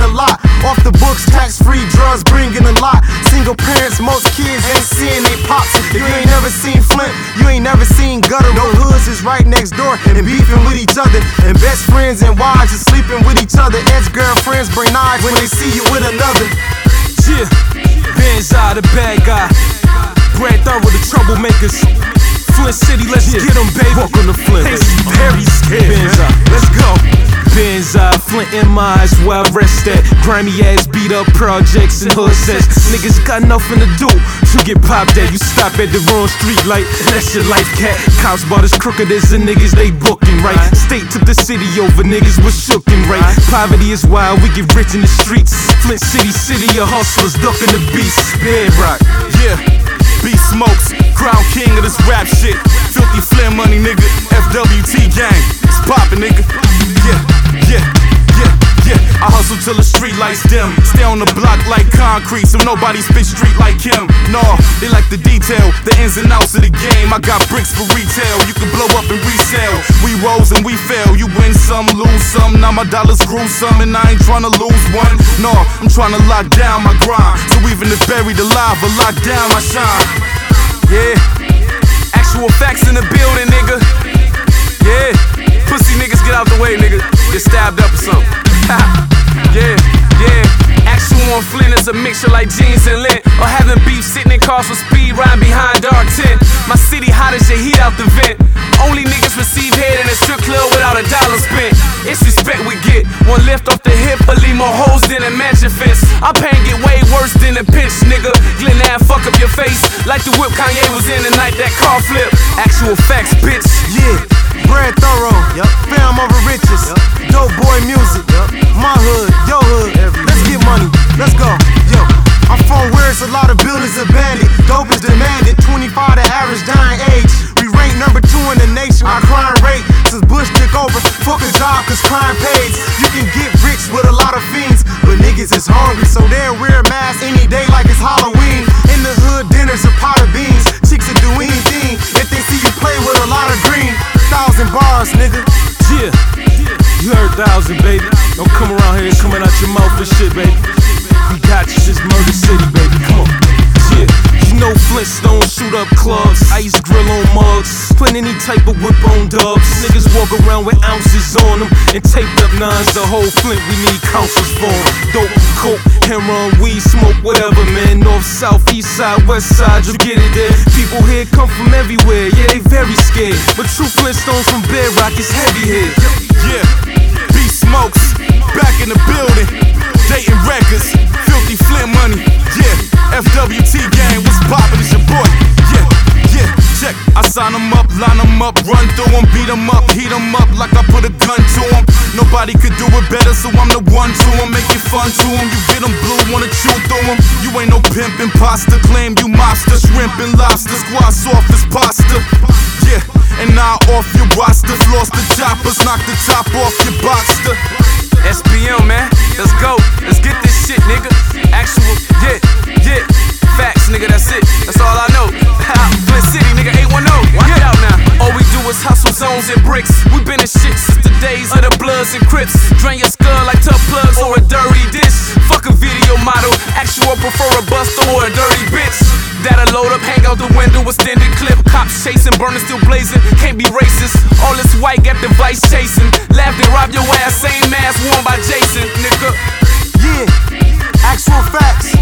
a lot. Off the books, tax-free drugs bringing a lot. Single parents, most kids ain't seeing they pops. If you ain't never seen Flint, you ain't never seen gutter. No hoods is right next door and beefing with each other. And best friends and wives are sleeping with each other. Ex-girlfriends bring knives when they see you with another. Yeah, Benz the bad guy. Brad Thorough, the troublemakers. Flint City, let's get them, baby. Welcome to Flint, Hey, very scared, Benz let's go. Benz Flint MI is where I rest at. Grimy ass beat up projects and hood sets. Niggas got nothing to do, you get popped at. You stop at the wrong street light, that's your life, cat. Cops bought us crooked as the niggas, they booking right. State took the city over, niggas was shookin' right. Poverty is wild, we get rich in the streets. Flint City, city of hustlers, ducking the beast. Bedrock, yeah. Beast Smokes, crown king of this rap shit. Filthy Flint money, nigga. FWT gang, it's poppin', nigga. Yeah. I hustle till the street lights dim. Stay on the block like concrete, so nobody spit street like him. No, they like the detail, the ins and outs of the game. I got bricks for retail, you can blow up and resell. We rose and we fell, you win some, lose some. Now my dollars grew some, and I ain't tryna lose one. No, I'm tryna lock down my grind, so even if buried alive, I lock down my shine. Yeah, actual facts in the building, nigga. Yeah, pussy niggas get out the way, nigga. Get stabbed up or something. Yeah. Actual on Flint is a mixture like jeans and lint, or having beef sitting in cars for speed, riding behind dark tent. My city hot as your heat out the vent. Only niggas receive head in a strip club without a dollar spent. It's respect we get. One lift off the hip, but leave more hoes than a mansion fence. Our pain get way worse than a pinch, nigga. Glen Ave fuck up your face like the whip Kanye was in the night that car flip. Actual facts, bitch. Yeah, Brad Thorough, fam over riches, dope boy music, my hood, your hood, let's get money, let's go, yo. I'm from where it's a lot of buildings abandoned, dope is demanded, 25 the average dying age. We rank number 2 in the nation, our crime rate since Bush took over. Fuck a job cause crime pays. You can get rich with a lot of fiends, but niggas is hungry, so they'll wear masks any day like it's Halloween. In the hood, dinner's a pot of beans, chicks will do anything if they see you play with a lot of green. 1,000 bars, nigga. Yeah, you heard 1,000, baby. Don't come around here coming out your mouth and shit, baby. We got you, this Murder City, baby. Come on. Yeah, you know Flintstones shoot up clubs, ice grill on mugs, put any type of whip on dubs. Niggas walk around with ounces on them and taped up nines. The whole Flint, we need councils for them. Dope, coke, heroin, weed, smoke, whatever, man. North, south, east side, west side, you get it there. People here come from everywhere, yeah, they very scared. But true Flintstones from Bedrock is heavy here. Yeah, Beast Smokes, back in the building. Dayton Records, filthy Flint money. Yeah, FWT gang, what's poppin'? It's your boy. Yeah, check. I sign them up, line them up, run through them, beat them up, heat them up like I put a gun to them. Nobody could do it better, so I'm the one to them. Make it fun to them. You get them blue, wanna chew through them. You ain't no pimp imposter, claim you mobster. Shrimp and lobster, squash off as pasta. Yeah, and now off your roster. Lost the choppers, knock the top off your boxster. SPM, man, let's go. Let's get this shit, nigga. Actual, yeah. Facts, nigga, that's it. That's all I know. Flint City, nigga, 810. Watch it out now. All we do is hustle zones and bricks. We been in shit since the days of the Bloods and Crips. Drain your skull like tough plugs or a dirty dish. Fuck a video model. Actual prefer a buster or a dirty bitch. That'll load up, hang out the window, extended clip. Cops chasing, burning, still blazing. Can't be racist. All this white got the vice chasing. Laughed and robbed your ass, same mask worn by Jason, nigga. Yeah, actual facts.